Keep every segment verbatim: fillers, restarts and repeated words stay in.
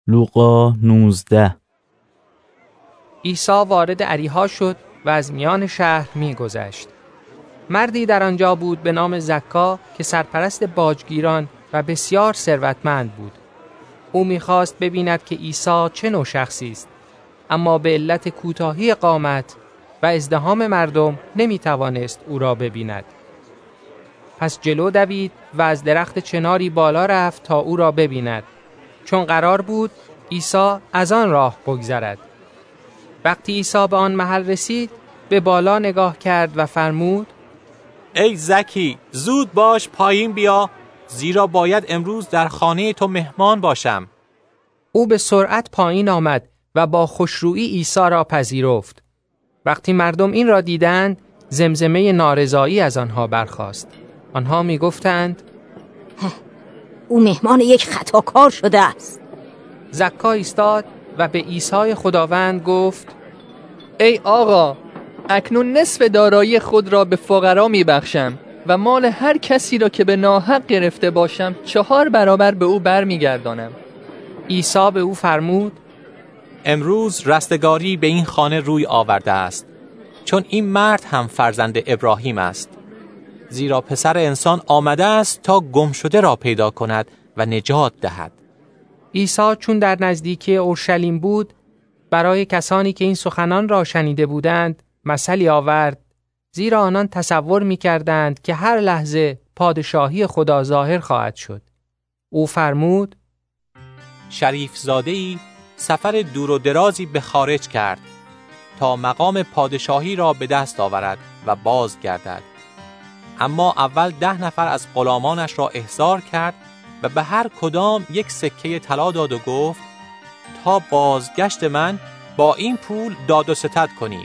لوقا نوزده. عیسی وارد اریحا شد و از میان شهر می‌گذشت. مردی در آنجا بود به نام زکا که سرپرست باجگیران و بسیار ثروتمند بود. او می‌خواست ببیند که عیسی چه نوع شخصی است، اما به علت کوتاهی قامت و ازدحام مردم نمی‌توانست او را ببیند. پس جلو دوید و از درخت چناری بالا رفت تا او را ببیند، چون قرار بود عیسی از آن راه بگذرد. وقتی عیسی به آن محل رسید، به بالا نگاه کرد و فرمود: ای زکی، زود باش پایین بیا، زیرا باید امروز در خانه تو مهمان باشم. او به سرعت پایین آمد و با خوشرویی عیسی را پذیرفت. وقتی مردم این را دیدند، زمزمه نارضایی از آنها برخاست. آنها می گفتند: او مهمان یک خطاکار شده است. زکا ایستاد و به عیسی خداوند گفت: ای آقا، اکنون نصف دارایی خود را به فقرا می بخشم و مال هر کسی را که به ناحق گرفته باشم چهار برابر به او بر می گردانم. عیسی به او فرمود: امروز رستگاری به این خانه روی آورده است، چون این مرد هم فرزند ابراهیم است. زیرا پسر انسان آمده است تا گم شده را پیدا کند و نجات دهد. عیسی چون در نزدیکی اورشلیم بود، برای کسانی که این سخنان را شنیده بودند مثلی آورد، زیرا آنان تصور می کردند که هر لحظه پادشاهی خدا ظاهر خواهد شد. او فرمود: شریف زاده‌ای سفر دور و درازی به خارج کرد تا مقام پادشاهی را به دست آورد و باز گردد. اما اول ده نفر از غلامانش را احضار کرد و به هر کدام یک سکه طلا داد و گفت: تا بازگشت من با این پول داد و ستد کنید.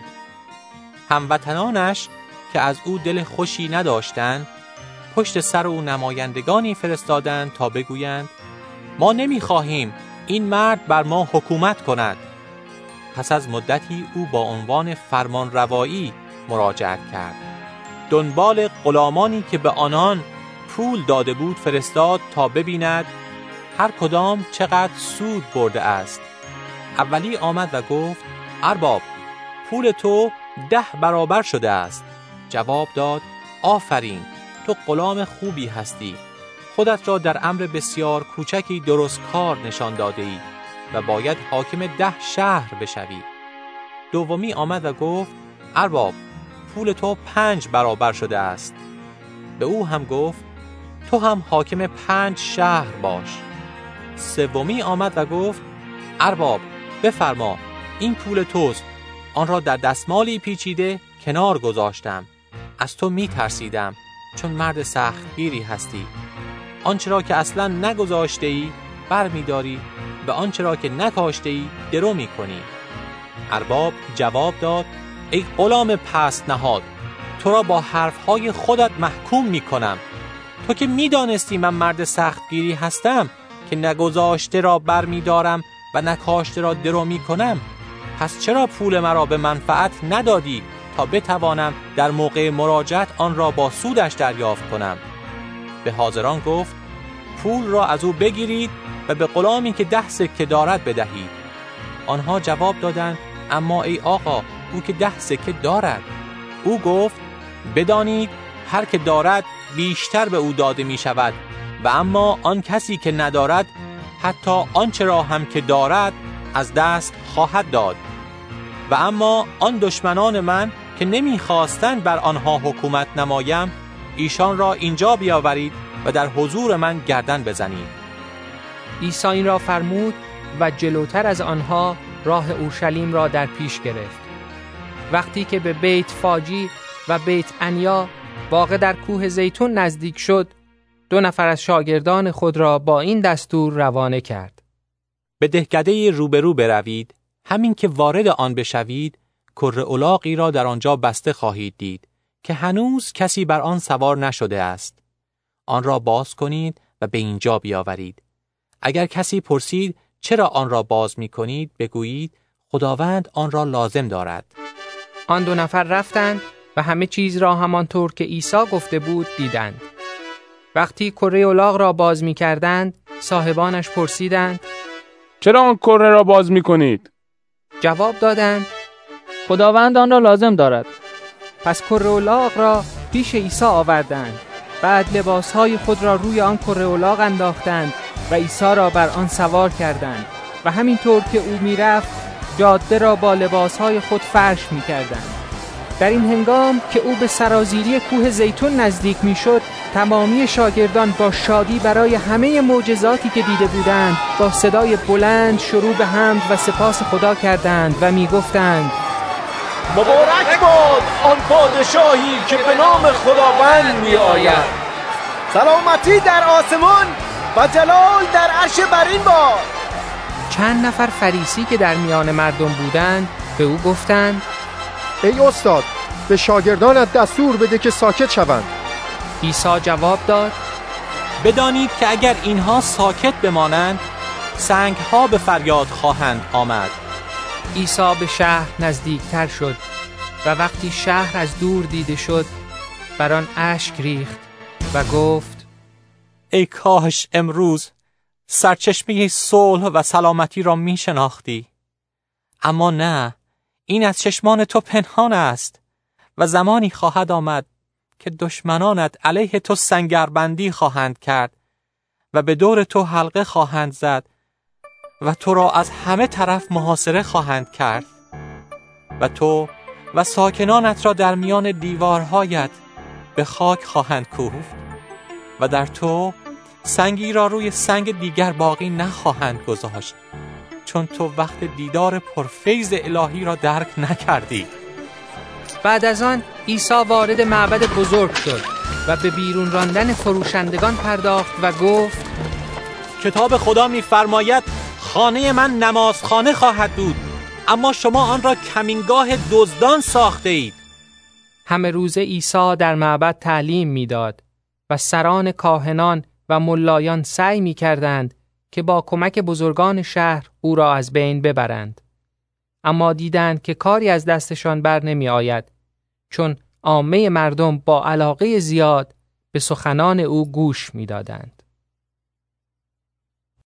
هموطنانش که از او دل خوشی نداشتند، پشت سر او نمایندگانی فرستادند تا بگویند: ما نمی‌خواهیم این مرد بر ما حکومت کند. پس از مدتی او با عنوان فرمان روایی مراجعت کرد. دنبال غلامانی که به آنان پول داده بود فرستاد تا ببیند هر کدام چقدر سود برده است. اولی آمد و گفت: ارباب، پول تو ده برابر شده است. جواب داد: آفرین، تو غلام خوبی هستی. خودت را در امر بسیار کوچکی درست کار نشان داده ای و باید حاکم ده شهر بشوی. دومی آمد و گفت: ارباب، پول تو پنج برابر شده است. به او هم گفت: تو هم حاکم پنج شهر باش. سومی آمد و گفت: ارباب، بفرما، این پول توست. آن را در دستمالی پیچیده کنار گذاشتم. از تو می ترسیدم، چون مرد سختگیری هستی. آنچه را که اصلا نگذاشته ای بر می داری و آنچه را که نکاشته ای درو می کنی. ارباب جواب داد: ای غلام پست نهاد، تو را با حرفهای خودت محکوم می کنم. تو که می دانستی من مرد سختگیری هستم که نگذاشته را بر می دارم و نکاشته را درو می کنم، پس چرا پول مرا به منفعت ندادی تا بتوانم در موقع مراجعت آن را با سودش دریافت کنم؟ به حاضران گفت: پول را از او بگیرید و به غلامی که ده سکه دارد بدهید. آنها جواب دادند: اما ای آقا، او که ده سکه دارد. او گفت: بدانید هر که دارد بیشتر به او داده می شود و اما آن کسی که ندارد حتی آنچه را هم که دارد از دست خواهد داد. و اما آن دشمنان من که نمی خواستند بر آنها حکومت نمایم، ایشان را اینجا بیاورید و در حضور من گردن بزنید. عیسی این را فرمود و جلوتر از آنها راه اورشلیم را در پیش گرفت. وقتی که به بیت فاجی و بیت انیا واقع در کوه زیتون نزدیک شد، دو نفر از شاگردان خود را با این دستور روانه کرد: به دهکده روبرو بروید. همین که وارد آن بشوید، کره الاغی را در آنجا بسته خواهید دید که هنوز کسی بر آن سوار نشده است. آن را باز کنید و به اینجا بیاورید. اگر کسی پرسید چرا آن را باز می کنید، بگویید خداوند آن را لازم دارد. آن دو نفر رفتند و همه چیز را همانطور که عیسی گفته بود دیدند. وقتی کره الاغ را باز می کردند، صاحبانش پرسیدند: چرا آن کره را باز می‌کنید؟ جواب دادند: خداوند آن را لازم دارد. پس کره الاغ را پیش عیسی آوردند. بعد لباسهای خود را روی آن کره الاغ انداختند و عیسی را بر آن سوار کردند و همینطور که او میرفت جاده را با لباسهای خود فرش میکردند. در این هنگام که او به سرازیری کوه زیتون نزدیک میشد، تمامی شاگردان با شادی برای همه معجزاتی که دیده بودند با صدای بلند شروع به حمد و سپاس خدا کردند و میگفتند: مبارک باد آن پادشاهی که به نام خداوند می آید. سلامتی در آسمان و جلال در عرش برین باد. چند نفر فریسی که در میان مردم بودند به او گفتند: ای استاد، به شاگردانت دستور بده که ساکت شوند. عیسی جواب داد: بدانید که اگر اینها ساکت بمانند، سنگ‌ها به فریاد خواهند آمد. عیسی به شهر نزدیکتر شد و وقتی شهر از دور دیده شد بر آن اشک ریخت و گفت: ای کاش امروز سرچشمه صلح و سلامتی را می شناختی. اما نه، این از چشمان تو پنهان است و زمانی خواهد آمد که دشمنانت علیه تو سنگربندی خواهند کرد و به دور تو حلقه خواهند زد و تو را از همه طرف محاصره خواهند کرد و تو و ساکنانت را در میان دیوارهایت به خاک خواهند کوفت و در تو سنگی را روی سنگ دیگر باقی نخواهند گذاشت، چون تو وقت دیدار پرفیض الهی را درک نکردی. بعد از آن عیسی وارد معبد بزرگ شد و به بیرون راندن فروشندگان پرداخت و گفت: کتاب خدا می‌فرماید خانه من نمازخانه خواهد بود، اما شما آن را کمینگاه دزدان ساخته اید. همه روز عیسی در معبد تعلیم می‌داد و سران کاهنان و ملایان سعی می‌کردند که با کمک بزرگان شهر او را از بین ببرند. اما دیدند که کاری از دستشان بر نمی آید، چون عامه مردم با علاقه زیاد به سخنان او گوش می دادند.